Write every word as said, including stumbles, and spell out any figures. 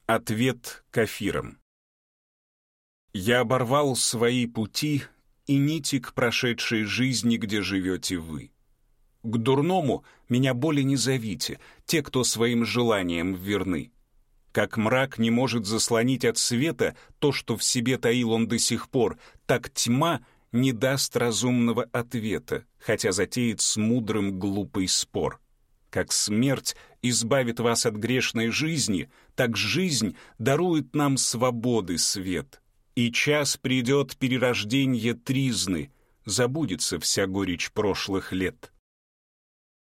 Ответ Кафирам. Я оборвал свои пути и нити к прошедшей жизни, где живете вы. К дурному меня более не зовите, те, кто своим желаниям верны. Как мрак не может заслонить от света то, что в себе таил он до сих пор, так тьма не даст разумного ответа, хотя затеет с мудрым глупый спор. Как смерть избавит вас от грешной жизни, так жизнь дарует нам свободы свет. И час придет перерожденье тризны, забудется вся горечь прошлых лет.